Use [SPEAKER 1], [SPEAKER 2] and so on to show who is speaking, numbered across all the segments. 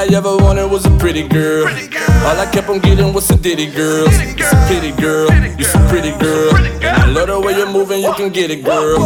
[SPEAKER 1] I ever wanted was a pretty girl. All I kept on getting was some ditty girls. It's a pity girl, you some pretty girl. And I love the way you're moving, you can get it, girl.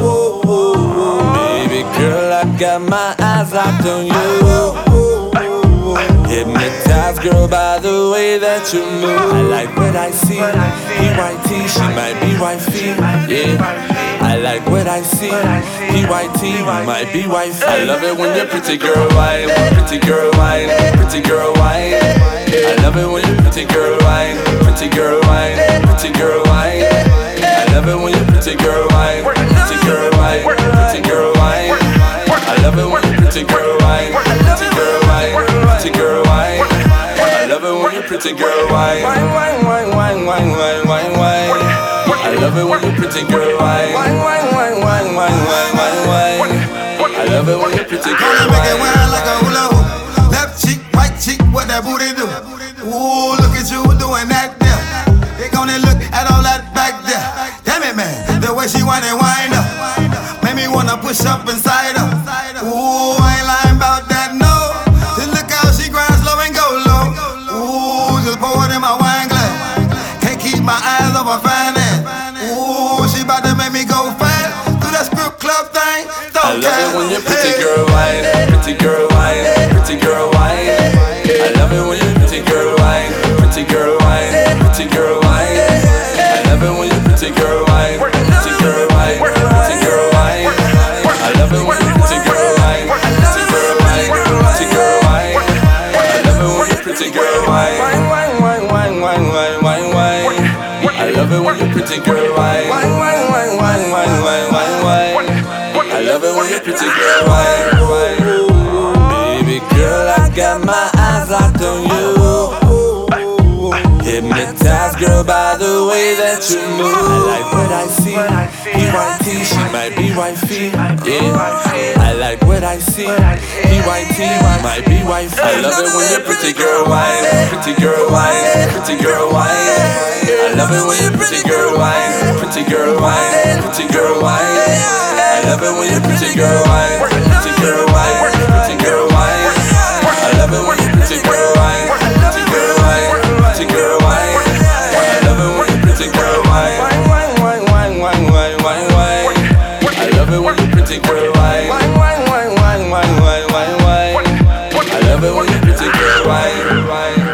[SPEAKER 1] Baby girl, I got my eyes locked on you. Hypnotized, girl, by the way that you move. I like what I see. PYT, she might be wifey. Yeah, I like what I see. PYT, you might be wifey. I love it when you're pretty girl wine, pretty girl wine, pretty girl wine. I love it when you're pretty girl wine, pretty girl wine, pretty girl wine. I love it when you're pretty girl wine, pretty girl wine, pretty girl wine. I love it when you're pretty girl wine, pretty girl wine, pretty girl wine. I love it when you're pretty girl wine, wine, wine, wine, wine, wine, wine, wine. I love it when you're pretty girl wine, wine, wine, wine, wine, wine, wine, wine. I love it when you're pretty girl wine.
[SPEAKER 2] Make it wine like a hula hoop. Left cheek, right cheek, what that booty do? Ooh, look at you doing that there. They gonna look at all that back there. Damn it, man, the way she wind up made me wanna push up inside her. Ooh, I ain't lying about that, no. Just look how she grinds low and go low. Ooh, just pour it in my wine glass. Can't keep my eyes off her fine ass. Ooh, she bout to make me go fast. Do that strip club thing.
[SPEAKER 1] I love it when you're pretty girl wine, pretty girl wine, pretty girl wine. I love it when you're pretty girl wine, pretty girl wine, pretty girl wine. I love it when you're pretty girl wine, pretty girl wine, pretty girl wine. I love it when you're pretty girl wine, pretty girl wine, pretty girl wine. I love it when you're pretty girl wine, wine, wine, wine, wine, wine, wine, wine. I love it when you're pretty girl wine, wine, wine, wine, wine, wine, wine, wine. I love it when you're pretty girl wine. Baby girl, I got my eyes locked on you. Hypnotized, girl, by the way that you move. I like what I see. PYT, she might be wifey. Yeah, I like what I see. PYT, might be wifey. I love it when you're pretty girl wine, pretty girl wine, pretty girl wine. I love it when you're pretty girl wine, pretty girl wine, pretty girl wine. I love it when you're pretty girl wine, pretty girl wine, pretty girl wine. I love it when you're pretty girl wine, pretty girl wine, pretty girl wine. I love it when you're pretty girl wine, wine, wine, wine, wine, wine, wine, wine. I love it when you're pretty girl wine, wine, wine, wine, wine, wine, wine, wine. I love it when you're pretty girl wine.